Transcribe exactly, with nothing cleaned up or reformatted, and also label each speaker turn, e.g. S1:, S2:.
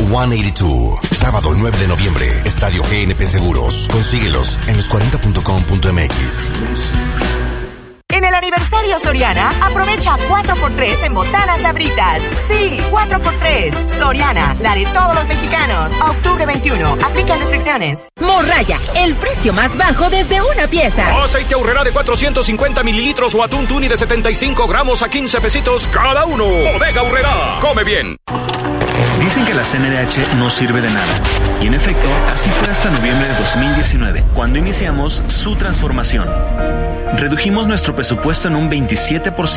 S1: ciento ochenta y dos. Sábado nueve de noviembre, Estadio G N P Seguros. Consíguelos en los cuarenta punto com punto m x.
S2: En el aniversario Soriana, aprovecha cuatro por tres en botanas Sabritas. Sí, cuatro por tres. Soriana, la de todos los mexicanos. A octubre veintiuno. Aplican restricciones.
S3: Morraya, el precio más bajo desde una pieza.
S4: Aceite Aurrerá de cuatrocientos cincuenta mililitros o atún tuni de setenta y cinco gramos a quince pesitos cada uno. Bodega Aurrerá. Come bien.
S5: Dicen que la C N D H no sirve de nada. Y en efecto, así fue hasta noviembre de dos mil diecinueve, cuando iniciamos su transformación. Redujimos nuestro presupuesto en un veintisiete por ciento